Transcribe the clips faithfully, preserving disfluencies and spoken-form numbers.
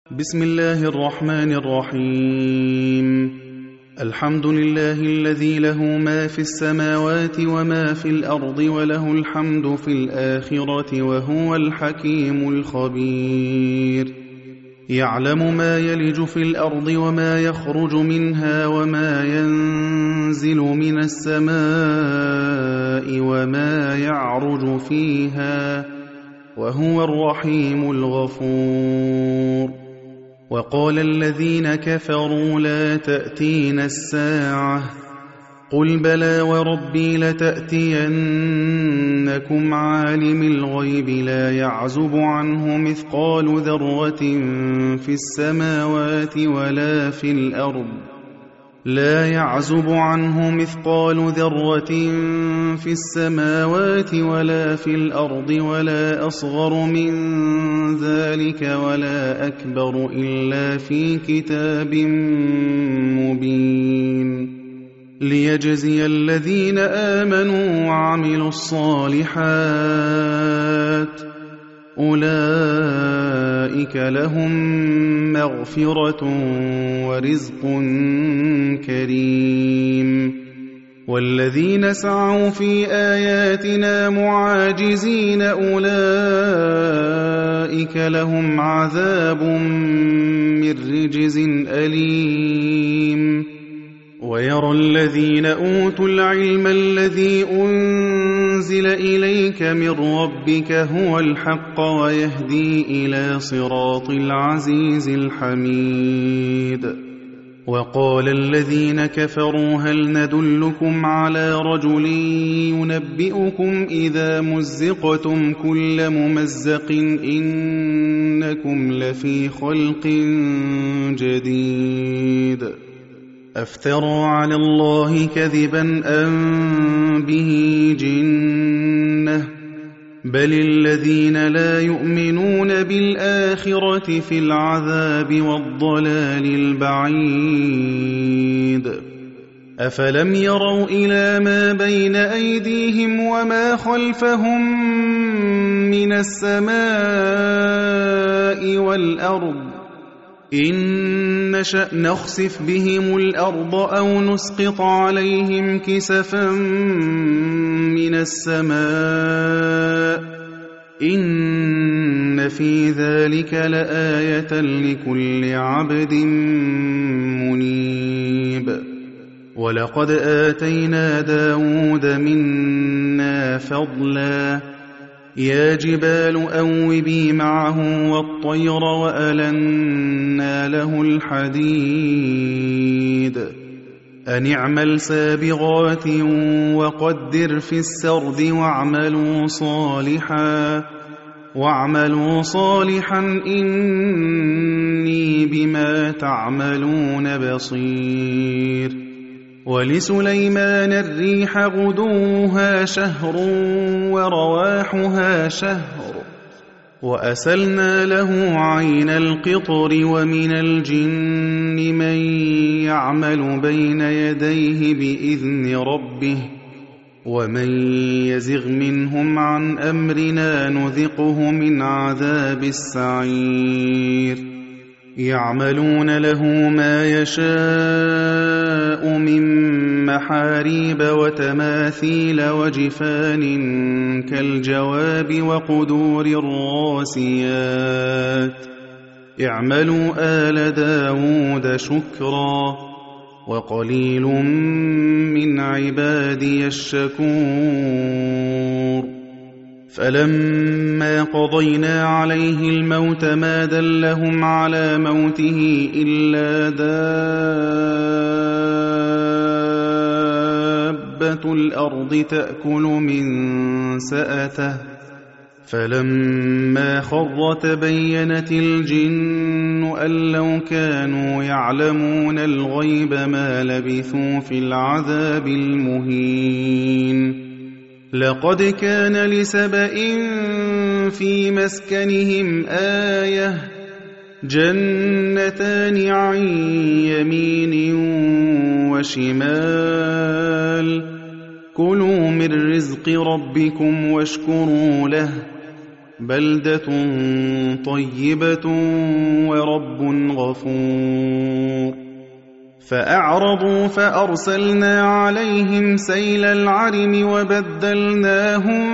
بسم الله الرحمن الرحيم. الحمد لله الذي له ما في السماوات وما في الأرض وله الحمد في الآخرة وهو الحكيم الخبير. يعلم ما يلج في الأرض وما يخرج منها وما ينزل من السماء وما يعرج فيها وهو الرحيم الغفور. وقال الذين كفروا لا تأتين الساعة قل بلى وربي لتأتينكم عالم الغيب لا يعزب عنه مثقال ذرة في السماوات ولا في الأرض لا يعزب عنه مثقال ذرة في السماوات ولا في الأرض ولا أصغر من ذلك ولا أكبر إلا في كتاب مبين ليجزي الذين آمنوا وعملوا الصالحات أولئك لهم مغفرة ورزق كريم. والذين سعوا في آياتنا معاجزين أولئك لهم عذاب من رجز أليم. ويرى الذين أوتوا العلم الذي أنزل إليك من ربك هو الحق ويهدي إلى صراط العزيز الحميد. وقال الذين كفروا هل ندلكم على رجل ينبئكم إذا مزقتم كل ممزق إنكم لفي خلق جديد أفترى على الله كذبا أم به جنة بل الذين لا يؤمنون بالآخرة في العذاب والضلال البعيد. أفلم يروا إلى ما بين أيديهم وما خلفهم من السماء والأرض إن نشأ نخسف بهم الأرض أو نسقط عليهم كسفا من السماء إن في ذلك لآية لكل عبد منيب. ولقد آتينا داود منا فضلا يا جبال أوبي معه والطير وألنا له الحديد أن اعمل سابغات وقدر في السرد واعملوا صالحا واعملوا صالحا إني بما تعملون بصير. ولسليمان الريح غدوها شهر ورواحها شهر وأسلنا له عين القطر ومن الجن من يعمل بين يديه بإذن ربه ومن يزغ منهم عن أمرنا نذقه من عذاب السعير. يعملون له ما يشاء من محاريب وتماثيل وجفان كالجواب وقدور الراسيات اعملوا آل داود شكرا وقليل من عبادي الشكور. فلما قضينا عليه الموت ما دلهم على موته إلا دابة الأرض تأكل من سأته فلما خر تبينت الجن أن لو كانوا يعلمون الغيب ما لبثوا في العذاب المهين. لقد كان لسبإ في مسكنهم آية جنتان عن يمين وشمال كلوا من رزق ربكم واشكروا له بلدة طيبة ورب غفور. فأعرضوا فأرسلنا عليهم سيل العرم وبدلناهم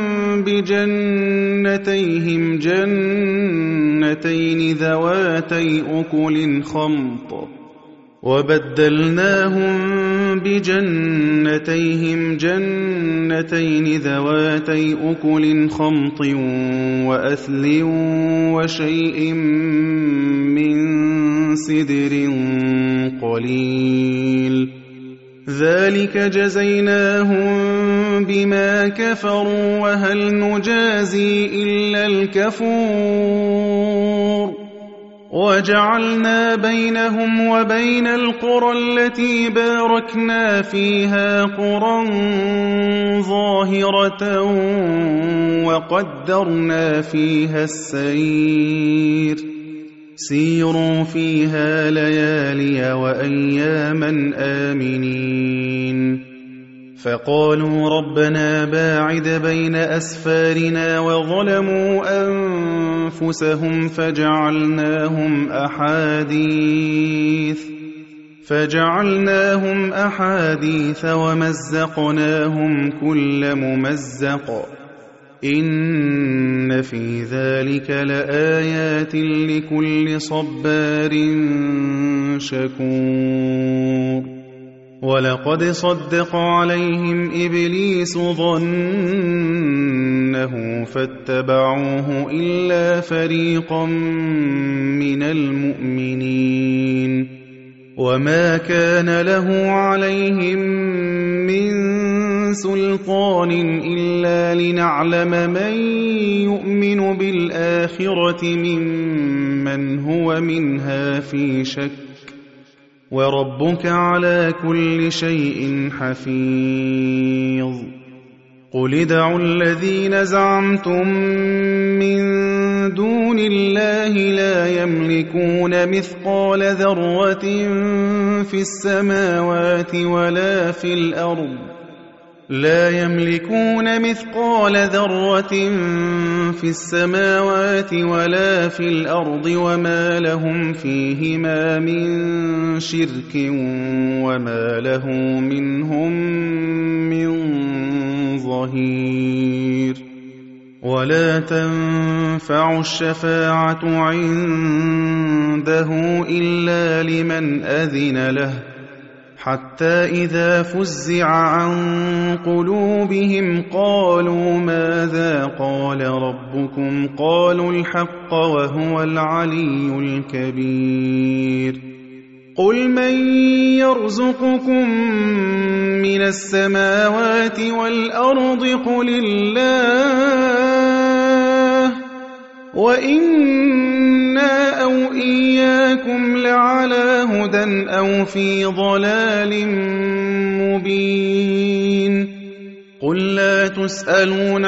بجنتيهم جنتين ذواتي أكل خمط وبدلناهم بجنتيهم جنتين ذواتي أكل خمط وأثل وشيء من سدر قليل ذلك جزيناهم بما كفروا وهل نجازي إلا الكفور. وجعلنا بينهم وبين القرى التي باركنا فيها قرى ظاهرة وقدرنا فيها السير سيروا فيها ليالي وأياما آمنين. فقالوا ربنا باعد بين أسفارنا وظلموا أنفسهم فجعلناهم أحاديث فجعلناهم أحاديث ومزقناهم كل ممزق إن في ذلك لآيات لكل صبار شكور. ولقد صدق عليهم إبليس ظنه فاتبعوه إلا فريقا من المؤمنين وما كان له عليهم من سلطان إلا لنعلم من يؤمن بالآخرة ممن هو منها في شك وربك على كل شيء حفيظ. قل ادعوا الذين زعمتم من دون الله لا يملكون مثقال ذرة في السماوات ولا في الأرض لا يملكون مثقال ذرة في السماوات ولا في الأرض وما لهم فيهما من شرك وما له منهم من ظهير. ولا تنفع الشفاعة عنده إلا لمن أذن له حتى إذا فزع عن قلوبهم قالوا ماذا قال ربكم قالوا الحق وهو العلي الكبير. قل من يرزقكم من السماوات والأرض قل الله وإنا أو إياكم لعلى هدى أو في ضلال مبين. قل لا تسألون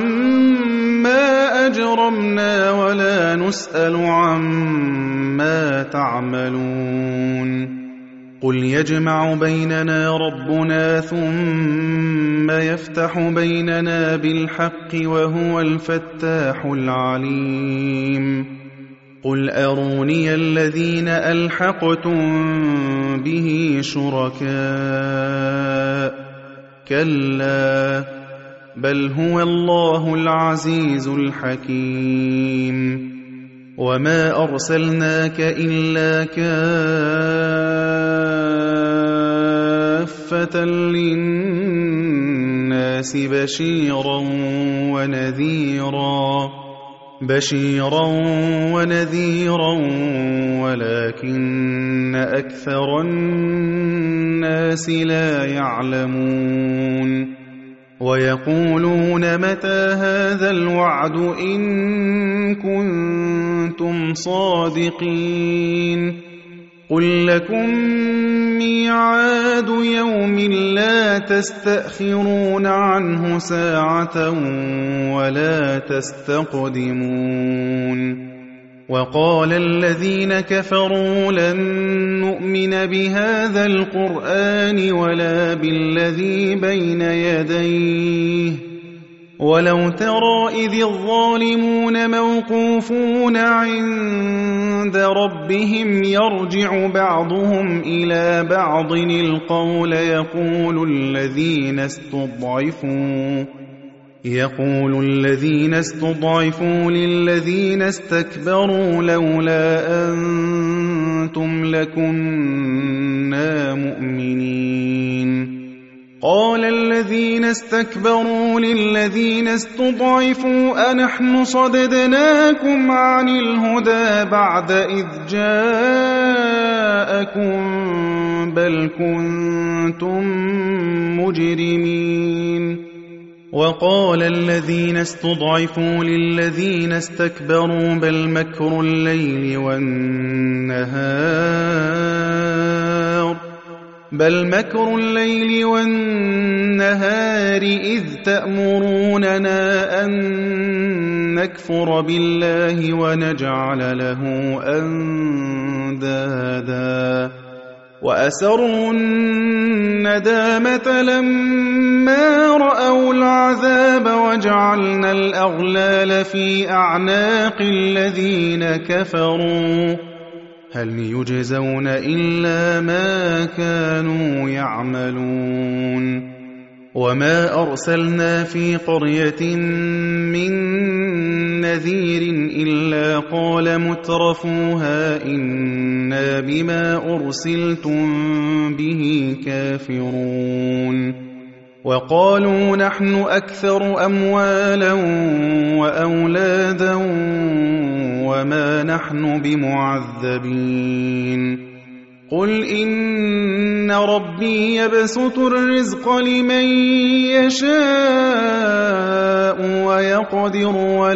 عما أجرمنا ولا نسأل عما تعملون. قل يجمع بيننا ربنا ثم يفتح بيننا بالحق وهو الفتاح العليم. قل أروني الذين ألحقتم به شركاء كلا بل هو الله العزيز الحكيم. وما أرسلناك إلا كافة للناس بشيرا ونذيرا بشيرا ونذيرا ولكن أكثر الناس لا يعلمون. ويقولون متى هذا الوعد إن كنتم صادقين. قل لكم ميعاد يوم لا تستأخرون عنه ساعة ولا تستقدمون. وقال الذين كفروا لن نؤمن بهذا القرآن ولا بالذي بين يديه ولو ترى إذ الظالمون موقوفون عند ربهم يرجع بعضهم إلى بعض القول يقول الذين استضعفوا يقول الذين استضعفوا للذين استكبروا لولا أنتم لكنا مؤمنين قال الذين استكبروا للذين استضعفوا أنحن صددناكم عن الهدى بعد إذ جاءكم بل كنتم مجرمين وقال الذين استضعفوا للذين استكبروا بل مكر الليل والنهار بل مكر الليل والنهار إذ تأمروننا أن نكفر بالله ونجعل له أندادا وأسروا الندامة لما رأوا العذاب وجعلنا الأغلال في أعناق الذين كفروا هل يجزون إلا ما كانوا يعملون وما أرسلنا في قرية من نذير إلا قال مترفوها إنا بما أرسلتم به كافرون وقالوا نحن أكثر أموالا وأولادا وما نحن بمعذبين قل إن ربي يبسط الرزق لمن يشاء ويقدر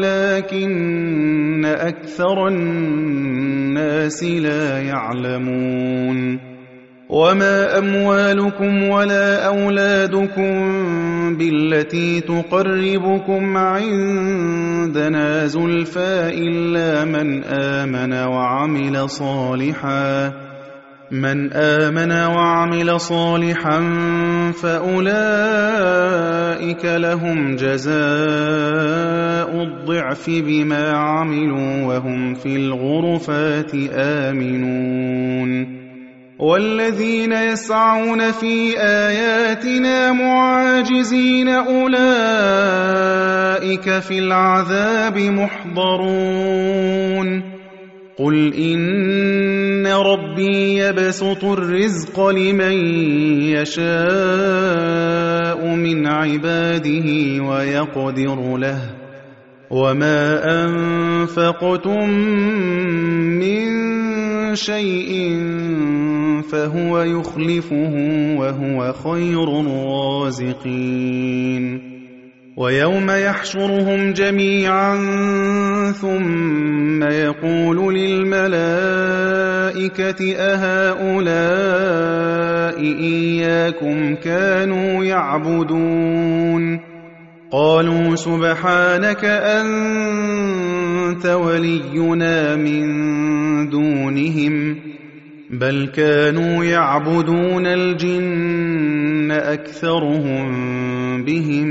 ولكن أكثر الناس لا يعلمون وما أموالكم ولا أولادكم بالتي تقربكم عندنا زلفى إلا من آمن وعمل صالحا من آمن وعمل صالحا فأولئك لهم جزاء الضعف بما عملوا وهم في الغرفات آمنون والذين يسعون في آياتنا معاجزين أولئك في العذاب محضرون قل إن ربي يبسط الرزق لمن يشاء من عباده ويقدر له وما أنفقتم من شيء فهو يخلفه وهو خير الرازقين ويوم يحشرهم جميعا ثم يقول للملائكة أهؤلاء إياكم كانوا يعبدون قالوا سبحانك أنت ولينا من دونهم بل كانوا يعبدون الجن أكثرهم بهم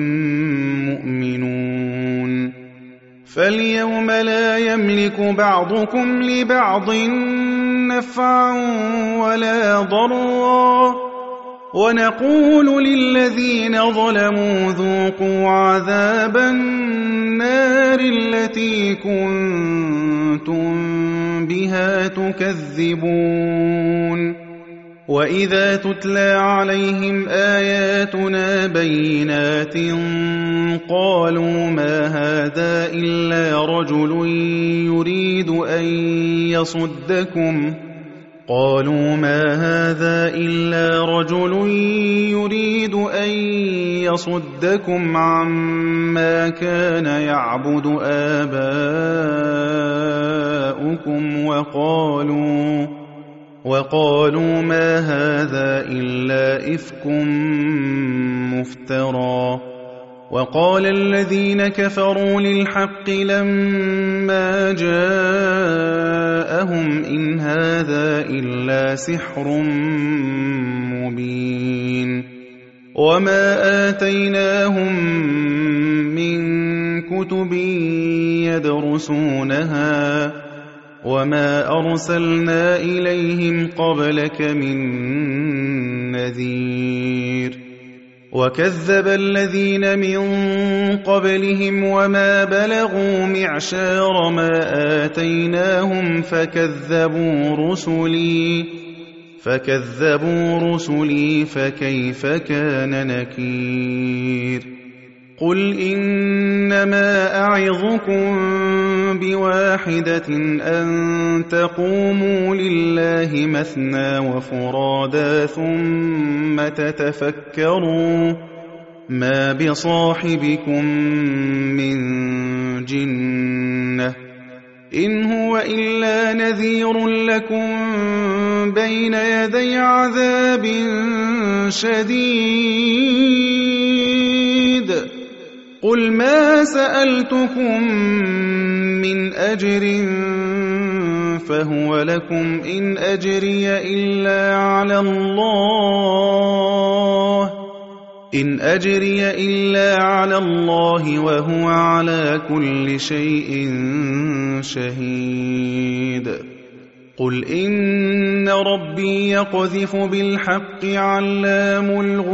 مؤمنون فاليوم لا يملك بعضكم لبعض نفعا ولا ضرا ونقول للذين ظلموا ذوقوا عذاب النار التي كنتم بها تكذبون وإذا تتلى عليهم آياتنا بينات قالوا ما هذا إلا رجل يريد أن يصدكم قالوا ما هذا إلا رجل يريد أن يصدكم عما كان يعبد آباؤكم وقالوا وقالوا ما هذا إلا إفك مفترى وقال الذين كفروا للحق لما جاءهم إن هذا إلا سحر مبين وما آتيناهم من يدرسونها وما أرسلنا إليهم قبلك من نذير وكذب الذين من قبلهم وما بلغوا معشار ما آتيناهم فكذبوا رسلي فكذبوا رسلي فكيف كان نكير قل إنما أعظكم بواحدة أن تقوموا لله مثنى وفرادا ثم تتفكروا ما بصاحبكم من جنة إن هو إلا نذير لكم بين يدي عذاب شديد قل ما سألتكم من أجر فهو لكم إن أجري إلا على الله إن أجري إلا على الله وهو على كل شيء شهيد قل إن ربي يقذف بالحق علام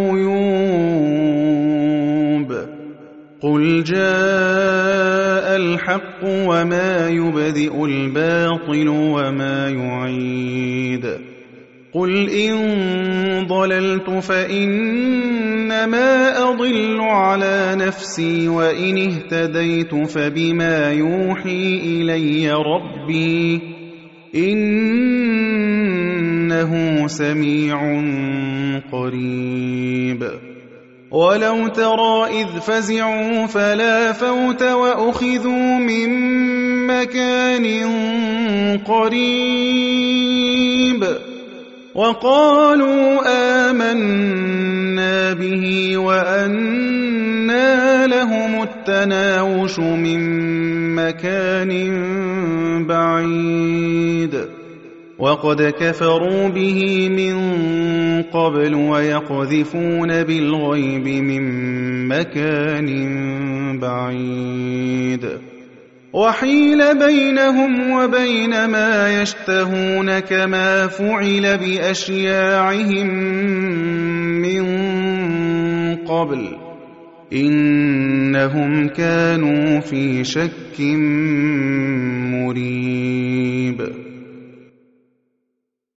الغيوب قل جاء الحق وما يبدئ الباطل وما يعيد قل إن ضللت فإنما أضل على نفسي وإن اهتديت فبما يوحي إلي ربي إنه سميع قريب ولو ترى إذ فزعوا فلا فوت وأخذوا من مكان قريب وقالوا آمنا به وأنى لهم التناوش من مكان بعيد وقد كفروا به من قبل ويقذفون بالغيب من مكان بعيد وحيل بينهم وبين ما يشتهون كما فعل بأشياعهم من قبل إنهم كانوا في شك